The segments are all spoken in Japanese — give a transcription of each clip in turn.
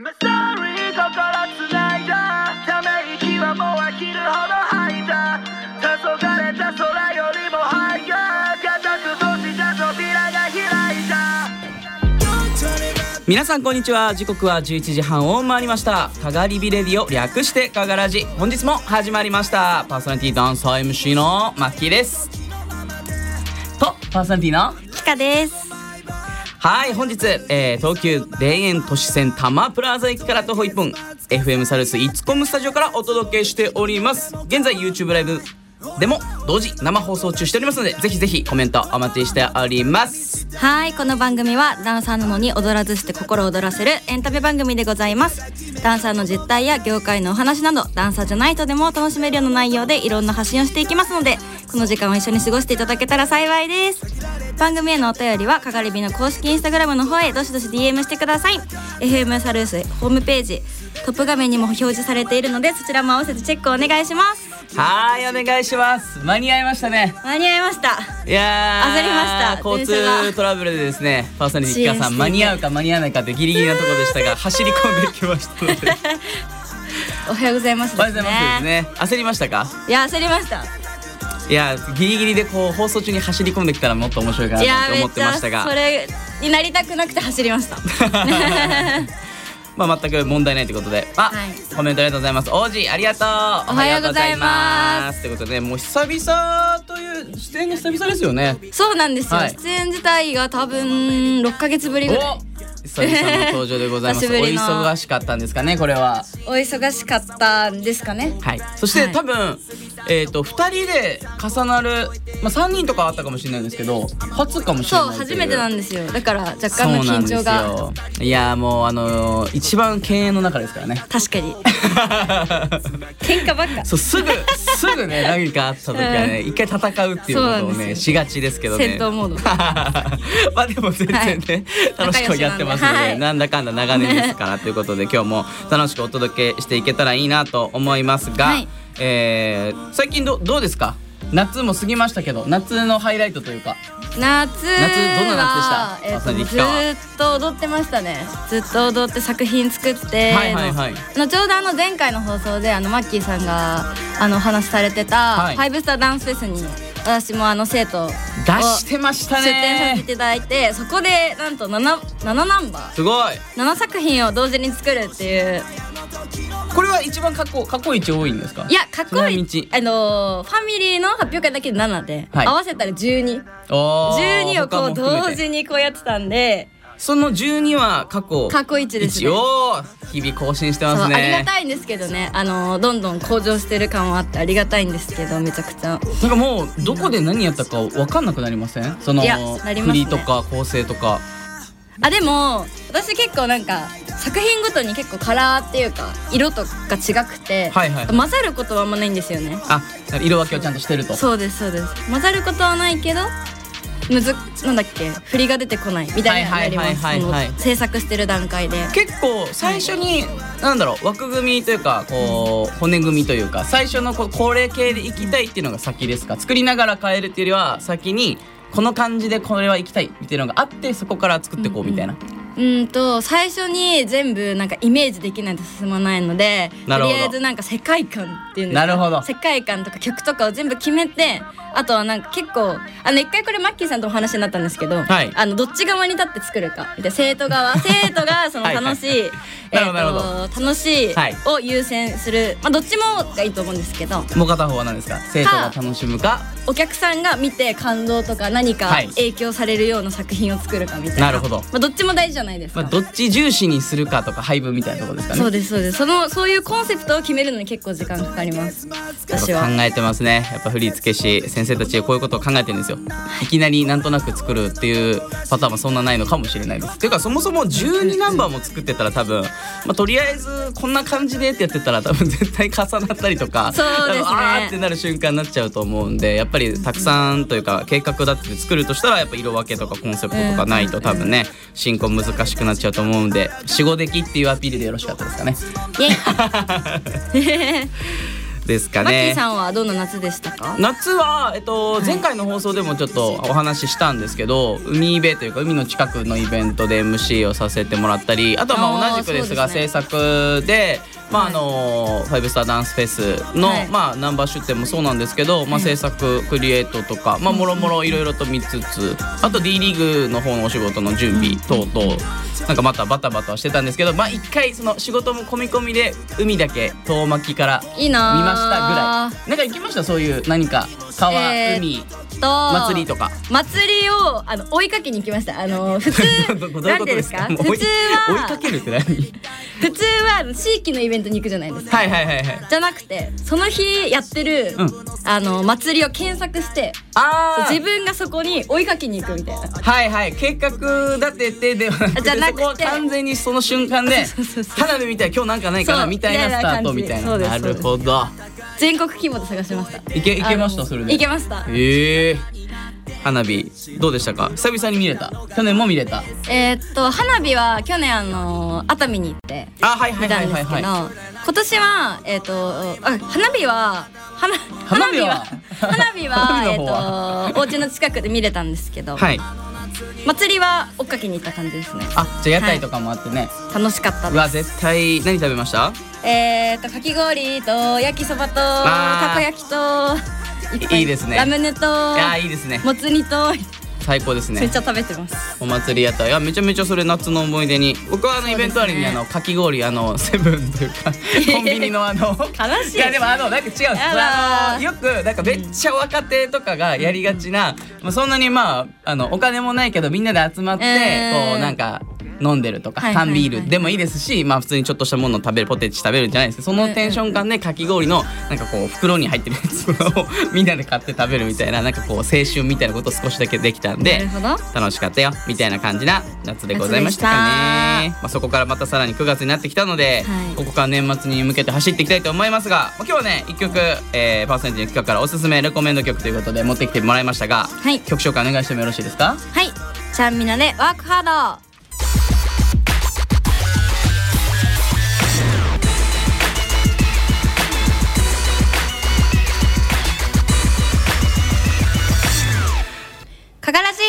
皆さんこんにちは。時刻は11時半を回りました。かがりびレディオ、略してかがらじ、本日も始まりました。パーソナリティダンサー MC のマッキーですと、パーソナリティのキカです。 はい、本日、東急田園都市線多摩プラザ駅から徒歩1分 FM サルスイツコムスタジオからお届けしております。現在 YouTube ライブでも同時生放送中しておりますので、ぜひぜひコメントお待ちしております。 はい、この番組はダンサーなのに踊らずして心躍らせるエンタメ番組でございます。ダンサーの実態や業界のお話など、ダンサーじゃない人でも楽しめるような内容でいろんな発信をしていきますので、この時間を一緒に過ごしていただけたら幸いです。番組へのお便りはかがりびの公式インスタグラムの方へどしどし DM してください。 FM サルースホームページトップ画面にも表示されているので、そちらも合わせてチェックお願いします。 はい、お願いします。間に合いましたね。 間に合いました。 いや焦りました。 交通トラブルでですね、パーソナリティキカさん間に合うか間に合わないかってギリギリなところでしたが走り込んできましたのでおはようございますですね。 おはようございますですね。焦りましたか？ いや、焦りました。 いや、ギリギリでこう放送中に走り込んできたらもっと面白いかなと思ってましたが、 それになりたくなくて走りましたまあ全く問題ないということで、はい、コメントありがとうございます。王子ありがとう。 おはようございますということで、もう久々という出演が久々ですよね。 そうなんですよ、 はい、 出演自体が多分6ヶ月ぶりぐらい。 久々の登場でございます。お忙しかったんですかね、これは。 お忙しかったんですかね。 はい。そして、多分2人で重なる、3人とかあったかもしれないんですけど、初かもしれない。 そう、初めてなんですよ。だから若干の緊張が。 そうなんですよ。いや、もう一番犬猿の中ですからね。 確かに喧嘩ばっか。 そう、すぐね、何かあった時はね、一回戦うっていうことをねしがちですけどね。 戦闘モードまあでも全然ね、楽しくやってますので、なんだかんだ長年ですからということで、今日も楽しくお届けしていけたらいいなと思いますが、最近どうですか？夏も過ぎましたけど、夏のハイライトというか。 夏どんな夏でした？ ずっと踊ってましたね。ずっと踊って作品作って、ちょうど前回の放送でマッキーさんがお話しされてた5スターダンスフェスに私も生徒を出してましたね。 出展させていただいて、そこでなんと7ナンバー、 すごい 7作品を同時に作るっていう。 これは一番過去一多いんですか？ いや、過去一ファミリーの発表会だけで7で、合わせたら12をこう同時にこうやってたんで、 その12は過去一ですね。 日々更新してますね。 ありがたいんですけどね、どんどん向上してる感はあってありがたいんですけど、めちゃくちゃなんかもうどこで何やったか分かんなくなりません？その振りとか構成とか。 でも私結構なんか作品ごとに結構カラーっていうか色とか違くて、混ざることはあんまないんですよね。 色分けをちゃんとしてると。 そうですそうです。混ざることはないけどなんだっけ、振りが出てこないみたいになります。制作してる段階で結構最初に枠組みというかこう骨組みというか、最初のこれ系でいきたいっていうのが先ですか？作りながら変えるっていうよりは先にこの感じでこれは行きたいみたいなのがあって、そこから作っていこうみたいな。 最初に全部なんかイメージできないと進まないので、とりあえずなんか世界観っていうんですか、世界観とか曲とかを全部決めて、あとはなんか結構一回これマッキーさんとお話になったんですけど、どっち側に立って作るかで、生徒がその楽しい楽しいを優先する、どっちもがいいと思うんですけど、 もう片方は何ですか？生徒が楽しむか、 お客さんが見て感動とか何か影響されるような作品を作るかみたいな。 なるほど。 どっちも大事じゃないですか。 どっち重視にするかとか配分みたいなところですかね。 そうですそうです。そういうコンセプトを決めるのに結構時間かかります。私は考えてますね。やっぱ振付師先生たちこういうことを考えてるんですよ。いきなりなんとなく作るっていうパターンはそんなないのかもしれないです。ていうかそもそも12ナンバーも作ってたら多分、とりあえずこんな感じでってやってたら多分絶対重なったりとか、 そうですね、 あーってなる瞬間になっちゃうと思うんで、やっぱりたくさんというか計画立てて作るとしたら、やっぱ色分けとかコンセプトとかないと多分ね、進行難しくなっちゃうと思うんで、4、5出来っていうアピールでよろしかったですかね。 ですかマッキーね。 さんはどんな夏でしたか？ 夏は、前回の放送でもちょっとお話ししたんですけど、海辺というか海の近くのイベントで MC をさせてもらったり、あとはまあ同じくですがそうですね制作で、まあ5スターダンスフェスの、 はいまあナンバー出展もそうなんですけど、まあ制作クリエイトとか、まあもろもろいろいろと見つつ、あと D リーグの方のお仕事の準備等々、なんかまたバタバタしてたんですけど、まあ一回その仕事も込み込みで海だけ遠巻きからいいな見ましたぐらい。なんか行きました、そういう何か川、海祭りとか。 祭りを追いかけに行きました。普通どういうなんことですか？ ていうんですか？ もう普通追いはかけるって何？ 普通は地域のイベントに行くじゃないですか。 はいはいはいはい。 じゃなくてその日やってる、祭りを検索してあ自分がそこに追いかけに行くみたいな。 はいはい、計画立ててではなくて、 じゃなくてそこは完全にその瞬間でそうそうそう花火みたいな、今日なんかないかなそうみたいなスタートみたいな。 そうですなるほど。 全国規模で探しました。 いけましたそれで。 いけました。 花火どうでしたか？久々に見れた？去年も見れた？ 花火は去年熱海に行ってはいはい見たんですけど、今年は花火はお家の近くで見れたんですけど、 はい。 祭りは追っかけに行った感じですね。 じゃあ屋台とかもあってね。 楽しかったうわ、 です。 絶対何食べました？ かき氷と焼きそばとたこ焼きといいですね。 ラムネといいですね。 もつ煮と最高ですね。 めっちゃ食べてます。 お祭り屋台、めちゃめちゃそれ夏の思い出に。僕はイベントありにかき氷セブンというかコンビニの悲しい。 いやでもなんか違うんです。よくなんかめっちゃ若手とかがやりがちな、そんなにお金もないけどみんなで集まってこうなんか飲んでるとか、缶ビールでもいいですし、普通にちょっとしたものを食べる、ポテチ食べるんじゃないですか。そのテンション感でかき氷のなんかこう袋に入ってるやつをみんなで買って食べるみたいな、なんかこう青春みたいなことを少しだけできたんで楽しかったよみたいな感じな夏でございましたかね。そこからまたさらに9月になってきたので、ここから年末に向けて走っていきたいと思いますが、今日はね1曲、パーセンテージの企画からおすすめレコメンド曲ということで持ってきてもらいましたが、曲紹介お願いしてもよろしいですか？ はい、ちゃんみなでワークハード。かがらじ。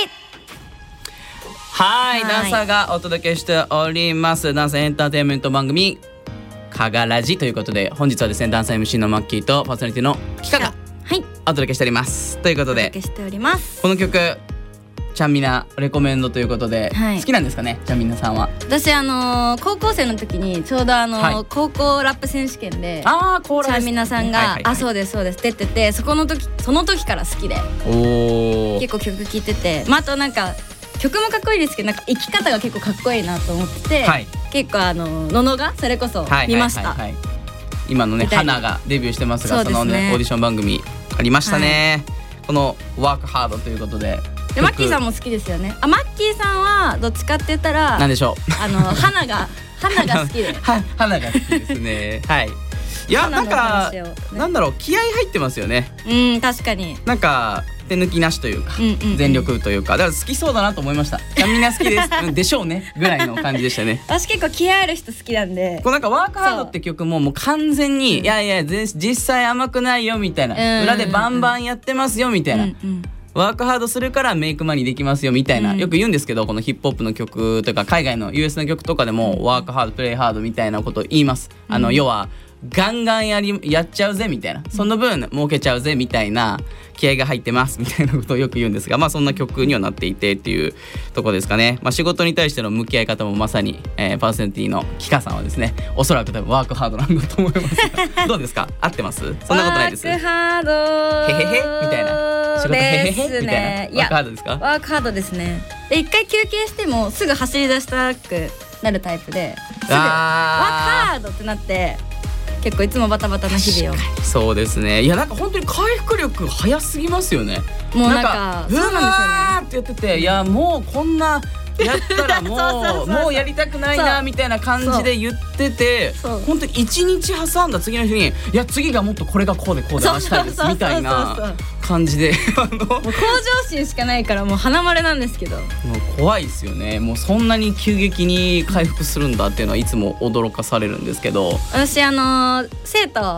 ダンサーがお届けしておりますダンスエンターテインメント番組かがらじということで、本日はですねダンサー MC のマッキーとパーソナリティのキカがお届けしておりますということで、この曲ちゃんみなレコメンドということで、好きなんですかね、ちゃんみなさんは？ 私高校生の時にちょうど高校ラップ選手権でちゃんみなさんがそうですそうです出てて、その時から好きで結構曲聴いてて、あとなんか曲もかっこいいですけど、なんか生き方が結構かっこいいなと思って、結構ののがそれこそ見ました。 今のね花がデビューしてますが、そのねオーディション番組ありましたね。このワークハードということで、 マッキーさんも好きですよね。マッキーさんはどっちかって言ったら何でしょう、 花が好きで花が好きですね。いやなんかなんだろう、気合入ってますよね。 確かになんか手抜きなしというか、全力というか、だから好きそうだなと思いました。みんな好きですでしょうねぐらいの感じでしたね。 私結構気合ある人好きなんで、 こうなんかワークハードって曲ももう完全にいや実際甘くないよみたいな、裏でバンバンやってますよみたいな、ワークハードするからメイクマニーできますよみたいな、よく言うんですけど、このヒップホップの曲とか海外の US の曲とかでもワークハードプレイハードみたいなことを言います。要はガンガンやっちゃうぜみたいな、その分儲けちゃうぜみたいな、気合が入ってますみたいなことをよく言うんですが、そんな曲にはなっていてっていうとこですかね。仕事に対しての向き合い方もまさに、パーセンティのキカさんはですね、おそらく多分ワークハードなんだと思いますがどうですか？合ってます？そんなことないです。 ワークハードへへへみたいな、仕事へへへみたいな。ワークハードですか？ ワークハードですね。で一回休憩してもすぐ走り出したくなるタイプで、すぐワークハードってなって結構いつもバタバタな日々を。 そうですね。いやなんか本当に回復力早すぎますよね。 もうなんかそうなんですよねって言ってて、いやもうこんなやったらもうやりたくないなみたいな感じで言ってて、本当に1日挟んだ次の日に、いや次がもっとこれがこうでこうであしたいですみたいな感じでもう向上心しかないからもう花丸なんですけど、もう怖いですよね。もうそんなに急激に回復するんだっていうのはいつも驚かされるんですけど、 私生徒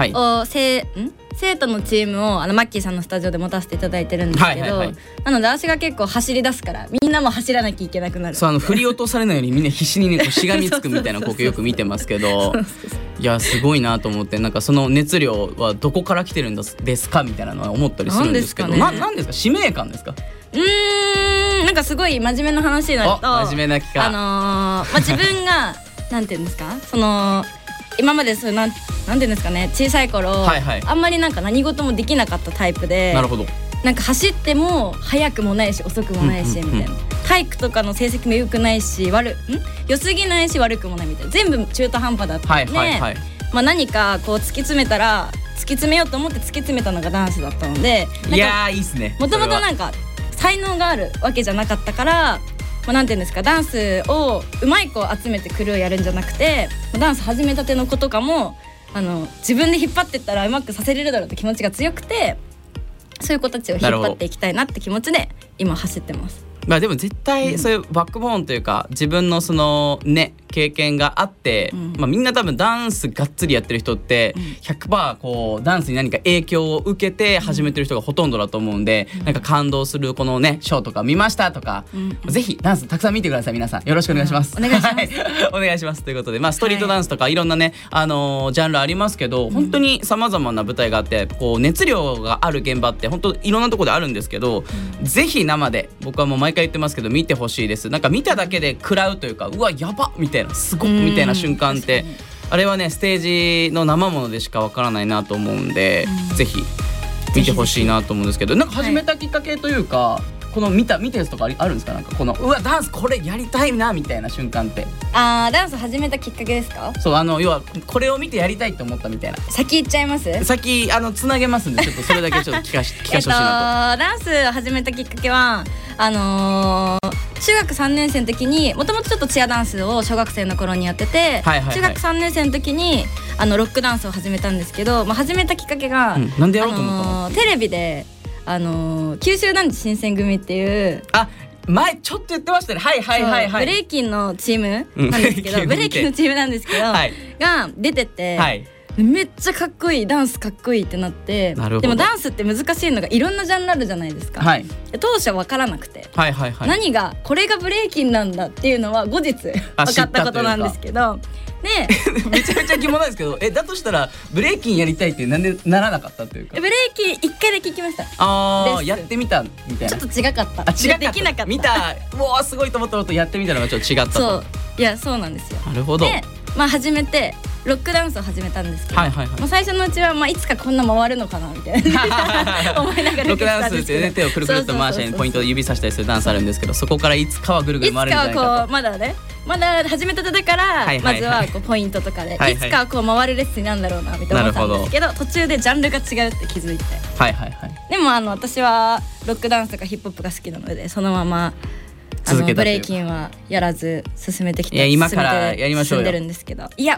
はい生徒のチームをマッキーさんのスタジオで持たせていただいてるんですけど、 はいはいはい、 なので私が結構走り出すからみんなも走らなきゃいけなくなる。 そう振り落とされないようにみんな必死にねこうしがみつくみたいな光景よく見てますけどいやすごいなと思って、なんかその熱量はどこから来てるんですかみたいなのは思ったりするんですけど、なんですか使命感ですか？ なんかすごい真面目な話になると真面目な機会自分がなんていうんですか、今までそうなんていうんですかね、小さい頃、 はいはい、 あんまりなんか何事もできなかったタイプで、 なるほど、 なんか走っても速くもないし遅くもないしみたいな、体育とかの成績も良くないし良すぎないし悪くもないみたいな、全部中途半端だったんで、何かこう突き詰めたら突き詰めようと思って突き詰めたのがダンスだったので、 いやーいいっすね。 もともとなんか才能があるわけじゃなかったから、なんていうんですか、ダンスをうまい子を集めてクルーをやるんじゃなくて、ダンス始めたての子とかも自分で引っ張ってったらうまくさせれるだろうって気持ちが強くて、そういう子たちを引っ張っていきたいなって気持ちで今走ってます。 でも絶対そういうバックボーンというか自分のそのね経験があって、みんな多分ダンスがっつりやってる人って 100% こうダンスに何か影響を受けて始めてる人がほとんどだと思うんで、なんか感動するこのねショーとか見ましたとか、ぜひダンスたくさん見てください。皆さんよろしくお願いします。 お願いしますお願いしますということで、ストリートダンスとかいろんなね、ジャンルありますけど、本当にさまざまな舞台があって、こう熱量がある現場って本当いろんなところであるんですけど、ぜひ生で僕はもう毎回言ってますけど見てほしいです。なんか見ただけで食らうというか、うわやばみたいな、すごっみたいな瞬間ってあれはねステージの生ものでしかわからないなと思うんで、ぜひ見てほしいなと思うんですけど、なんか始めたきっかけというか、この見たやつとかあるんですか？なんかこのうわダンスこれやりたいなみたいな瞬間って。 ダンス始めたきっかけですか？ そう要はこれを見てやりたいと思ったみたいな。 先言っちゃいます？ 先つなげますんで、ちょっとそれだけちょっと聞かせてほしいなと。 ダンスを始めたきっかけは中学3年生の時にもともとちょっとチアダンスを小学生の頃にやってて、中学3年生の時にロックダンスを始めたんですけど、始めたきっかけが、 なんでやろうと思ったの？ テレビで九州男児新選組っていう前ちょっと言ってましたね。 ブレイキンのチームなんですけど、ブレイキンのチームなんですけど、が出てて、めっちゃかっこいい、ダンスかっこいいってなって。でもダンスって難しいのがいろんなジャンルあるじゃないですか。当初分からなくて、何がこれがブレイキンなんだっていうのは後日分かったことなんですけど、 めちゃめちゃ疑問なんですけど、だとしたらブレイキンやりたいってなんでならなかったっていうか。 ブレイキン1回だけ聞きました。 やってみたみたいな。 ちょっと違かった。できなかった。見た、もうすごいと思ったのとやってみたのがちょっと違ったと。 そう、いやそうなんですよ。 なるほど。 で始めてロックダンスを始めたんですけど、最初のうちはいつかこんな回るのかなみたいな思いながらロックダンスってね、手をくるくるっと回してポイントを指さしたりするダンスあるんですけど、そこからいつかはぐるぐる回るんじゃないかと。いつかはこうまだ始めたてだから、まずはこうポイントとかでいつかはこう回るレッスンなんだろうなみたいな思ったんですけど、途中でジャンルが違うって気づいて、でも私はロックダンスとかヒップホップが好きなので、そのままブレイキンはやらず進めてきて、 今からやりましょうよ。 進んでるんですけど、いや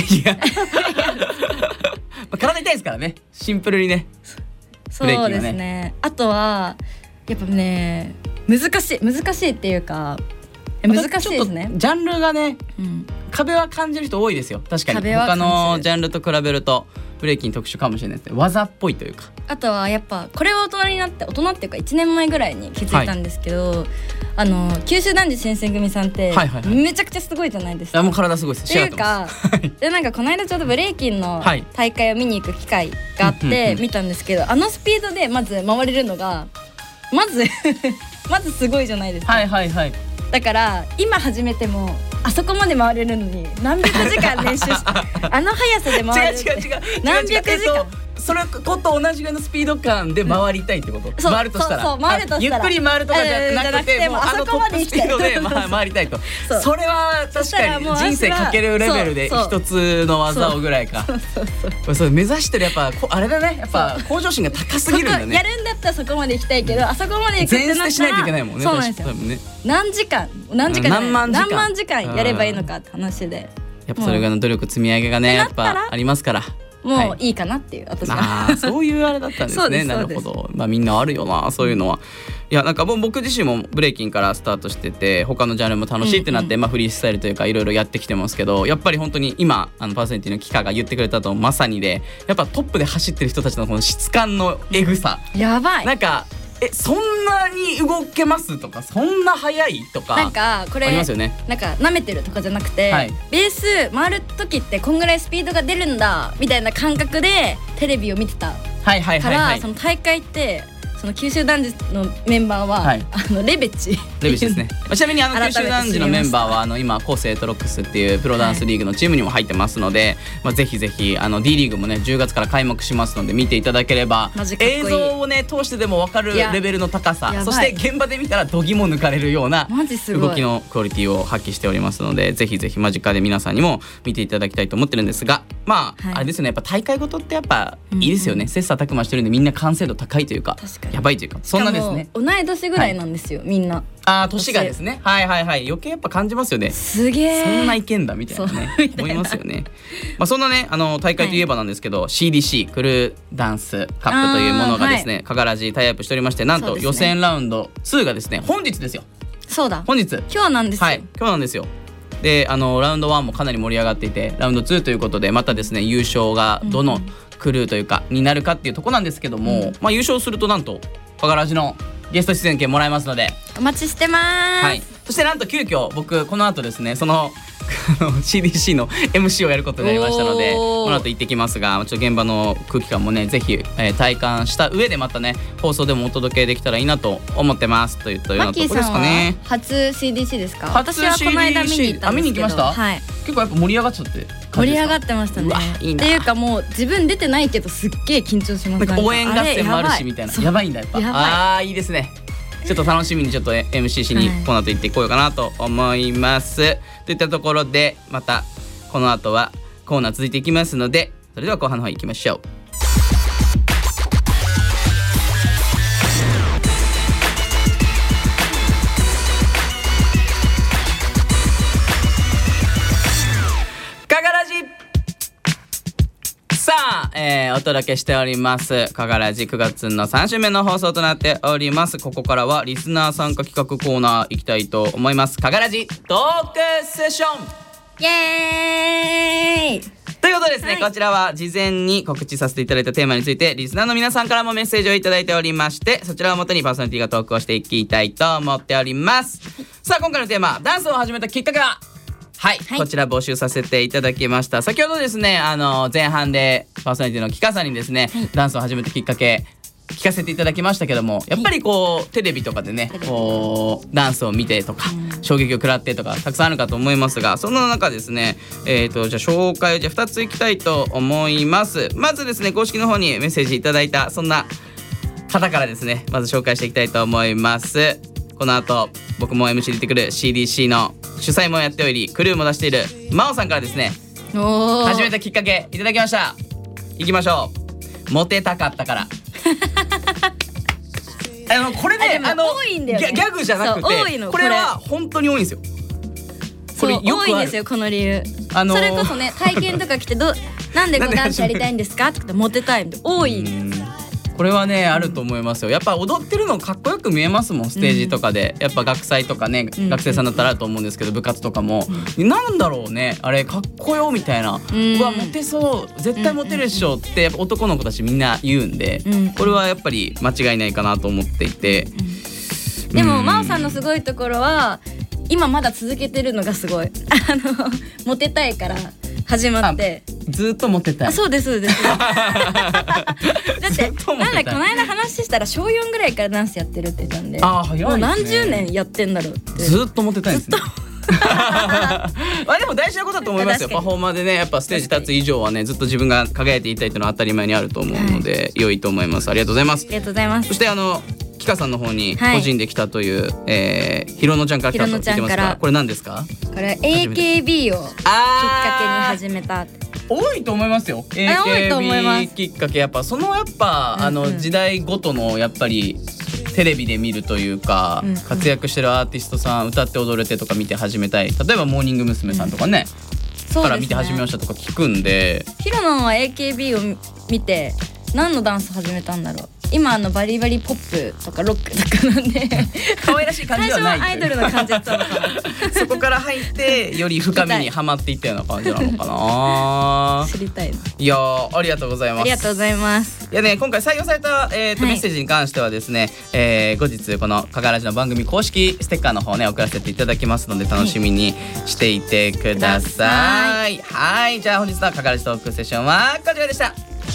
体痛いですからね、シンプルにね。 そうですね。あとはやっぱね難しいっていうか、難しいですね。 ジャンルがね、壁は感じる人多いですよ。確かに他のジャンルと比べるとブレイキン特殊かもしれないですね。技っぽいというか。あとはやっぱこれは大人っていうか1年前ぐらいに気づいたんですけど、九州男児新選組さんってめちゃくちゃすごいじゃないですか。 もう体すごいです。 っていうかでなんかこの間ちょうどブレイキンの大会を見に行く機会があって見たんですけど、スピードでまず回れるのがまずすごいじゃないですか。だから今始めてもあそこまで回れるのに何百時間練習して速さで回るって何百時間。 それこと同じぐらいのスピード感で回りたいってこと？回るとしたらゆっくり回るとかじゃなくて、もうトップスピードで回りたいと。それは確かに人生かけるレベルで一つの技をぐらいか。それ目指してるやっぱあれだね、やっぱ向上心が高すぎるんだね。 やるんだったらそこまで行きたいけど、あそこまで行くってなったら全捨てしないといけないもんね。 そうなんですよ。何万時間やればいいのかって話で、 やっぱそれぐらいの努力積み上げがねやっぱありますから。 もういいかなっていう、私はそういうあれだったんですね。なるほど。みんなあるよな、そういうのは。いや、なんか僕自身もブレイキンからスタートしてて、他のジャンルも楽しいってなって、フリースタイルというかいろいろやってきてますけど、やっぱり本当に今パーソナリティのキカが言ってくれたとまさにで、やっぱトップで走ってる人たちのこの質感のエグさ、 やばい。 なんかそんなに動けますとか、そんな速いとか、 なんかこれありますよね。 なんか舐めてるとかじゃなくて、ベース回る時ってこんぐらいスピードが出るんだみたいな感覚でテレビを見てたから、その大会ってその九州男児のメンバーは、レベチですね。ちなみに九州男児のメンバーは今コースエイトロックスっていうプロダンスリーグのチームにも入ってますので、ぜひぜひD リーグもね10月から開幕しますので見ていただければ、映像をね通してでも分かるレベルの高さ、そして現場で見たら度肝抜かれるような動きのクオリティを発揮しておりますので、ぜひぜひ間近で皆さんにも見ていただきたいと思ってるんですが、あれですね、やっぱ大会ごとってやっぱいいですよね。切磋琢磨してるんでみんな完成度高いというか、やばいというか、そんなですね。 同い年ぐらいなんですよ、みんな。 年がですね。余計やっぱ感じますよね。 すげえ。 そんないけんだみたいなね、思いますよね。そんなね大会といえばなんですけど、CDC クルーダンスカップというものがですね、カガラジタイアップしておりまして、なんと予選ラウンド2がですね本日ですよ。 そうだ。 本日。 今日なんですよ。 今日なんですよ。でラウンド1もかなり盛り上がっていて、ラウンド2ということでまたですね優勝がどのクルーというかになるかっていうとこなんですけども、優勝するとなんとカガラジのゲスト出演権もらえますのでお待ちしてます。 そしてなんと急遽僕この後ですね、そのCDC の MC をやることになりましたので、この後行ってきますが、ちょっと現場の空気感もねぜひ、体感した上でまたね放送でもお届けできたらいいなと思ってますといったようなところですかね。 マッキーさんは初 CDC ですか？私はこの間見に行ったんですけど、見に行きました？ 結構やっぱ盛り上がっちゃって。 盛り上がってましたね。 いいな。 っていうかもう自分出てないけどすっげえ緊張します。 応援合戦もあるしみたいな。やばいんだやっぱ。いいですね。ちょっと楽しみにちょっと MC しにこの後行ってこようかなと思います。といったところでまたこの後はコーナー続いていきますので、それでは後半の方行きましょう。カガラジさあ、お届けしておりますカガラジ9月の3週目の放送となっております。ここからはリスナー参加企画コーナー行きたいと思います。カガラジトークセッションイエーイということでですね、こちらは事前に告知させていただいたテーマについてリスナーの皆さんからもメッセージをいただいておりまして、そちらをもとにパーソナリティがトークをしていきたいと思っております。さあ今回のテーマ、ダンスを始めたきっかけはこちら募集させていただきました。先ほどですね前半でパーソナリティのキカさんにですね、ダンスを始めたきっかけ聞かせていただきましたけども、やっぱりこうテレビとかでねこうダンスを見てとか衝撃を食らってとかたくさんあるかと思いますが、その中ですねじゃあ紹介を2ついきたいと思います。まずですね公式の方にメッセージいただいたそんな方からですねまず紹介していきたいと思います。この後僕も MC 出てくる CDC の主催もやっておりクルーも出している真央さんからですね始めたきっかけいただきました。いきましょう。モテたかったからこれね多いんだよね。 ギャグじゃなくてこれは本当に多いんですよ。 これよく多いんですよこの理由。それこそね体験とか来てなんでこうダンスやりたいんですかって言ってモテたいって多い。 これはねあると思いますよ。やっぱ踊ってるのかっこよく見えますもん、ステージとかで。やっぱ学祭とかね、学生さんだったらあると思うんですけど、部活とかも、なんだろうねあれかっこよみたいな、うわモテそう絶対モテるでしょってやっぱ男の子たちみんな言うんで、これはやっぱり間違いないかなと思っていて、 でも真央さんのすごいところは今まだ続けてるのがすごいモテたいから始まってずっとモテたい。 そうですそうですだってなんだこの間話したら小4ぐらいからダンスやってるって言ったんで、 早いですね。 もう何十年やってんだろうって。 ずっとモテたいですねでも大事なことだと思いますよ。パフォーマーでねやっぱステージ立つ以上はねずっと自分が輝いていたいというのは当たり前にあると思うので、良いと思います。ありがとうございます。 ありがとうございます。 そしてキカさんの方に個人で来たという、ひろのちゃんから来たと言ってますが、これ何ですか？ これ AKB をきっかけに始めた。 多いと思いますよ。AKB きっかけやっぱ時代ごとのやっぱりテレビで見るというか、活躍してるアーティストさん歌って踊れてとか見て始めたい。例えばモーニング娘。さんとかね、 から見て始めましたとか聞くんで、 ヒロノンは AKB を見て何のダンス始めたんだろう。今バリバリポップとかロックとかなんで可愛らしい感じではない最初はアイドルの感じだったのかなそこから入ってより深みにはまっていったような感じなのかな知りたいな。 いやー、ありがとうございます。 ありがとうございます。 いやね、今回採用された、メッセージに関してはですね、後日このかがらじの番組公式ステッカーの方ね送らせていただきますので楽しみにしていてください。はい、じゃあ本日のかがらじトークセッションはこちらでした。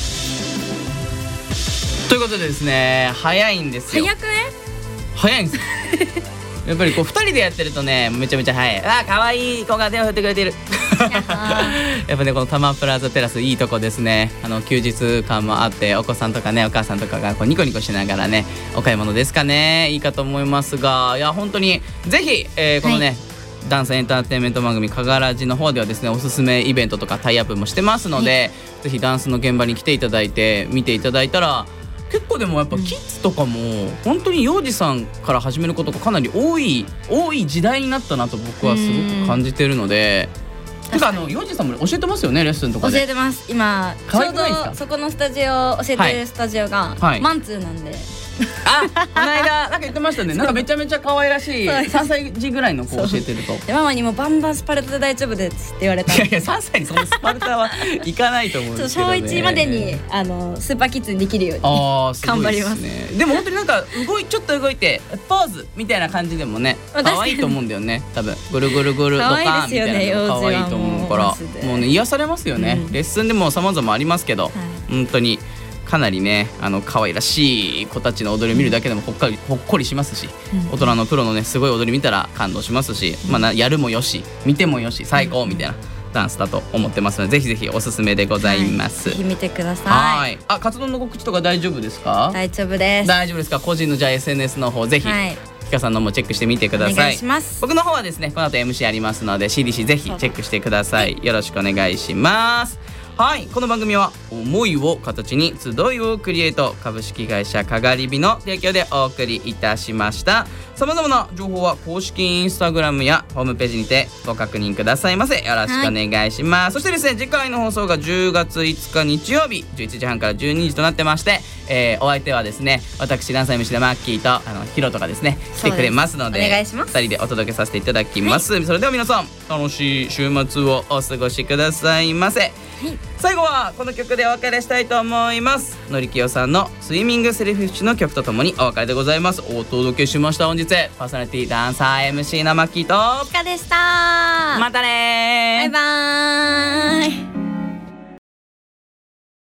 ということでですね、早いんですよ。 早くね？ 早いんですよやっぱりこう2人でやってるとねめちゃめちゃ早い。あー、可愛い子が手を振ってくれてるやっぱねこのタマプラザテラスいいとこですね。休日感もあってお子さんとかねお母さんとかがこうニコニコしながらねお買い物ですかね、いいかと思いますが、いや本当にぜひ、このね、ダンスエンターテインメント番組かがらじの方ではですねおすすめイベントとかタイアップもしてますので、ぜひダンスの現場に来ていただいて見ていただいたら結構でもやっぱキッズとかも本当に幼児さんから始めることがかなり多い時代になったなと僕はすごく感じてるので、てか幼児さんも教えてますよねレッスンとかで。 教えてます。今ちょうどそこのスタジオ教えてるスタジオがマンツーなんで、 あ、この間なんか言ってましたね。なんかめちゃめちゃ可愛らしい3歳児ぐらいの子を教えてると。 でママにもバンバンスパルタで大丈夫ですって言われた。 いやいや3歳にそのスパルタはいかないと思うんですけどね。 小1までにスーパーキッズにできるように頑張りますね。 でも本当になんかちょっと動いてポーズみたいな感じでもね可愛いと思うんだよね。多分ぐるぐるぐるドカーンみたいなのが可愛いと思うからもうね癒されますよね。レッスンでも様々ありますけど本当にかなりね可愛らしい子たちの踊りを見るだけでもほっこりしますし、大人のプロのねすごい踊り見たら感動しますし、やるもよし見てもよし最高みたいなダンスだと思ってますのでぜひぜひおすすめでございます。 ぜひ見てください。 はい。あ、活動の告知とか大丈夫ですか？ 大丈夫です。 大丈夫ですか？個人のじゃあ SNS の方ぜひ、きかさんのもチェックしてみてください。 お願いします。 僕の方はですねこの後 MC ありますので CDC ぜひチェックしてください。よろしくお願いします。はい、この番組は思いを形に集いをクリエイト株式会社かがりびの提供でお送りいたしました。さまざまな情報は公式インスタグラムやホームページにてご確認くださいませ。よろしくお願いします。そしてですね次回の放送が10月5日日曜日11時半から12時となってまして、お相手はですね私ダンサー MC でマッキーとヒロとかですね来てくれますのでお願いします。 2人でお届けさせていただきます、それでは皆さん楽しい週末をお過ごしくださいませ。最後はこの曲でお別れしたいと思います。のりきよさんのスイミングセルフィッシュの曲とともにお別れでございます。お届けしました本日パーソナリティダンサー MC のマッキーときかでした。 またねバイバーイ。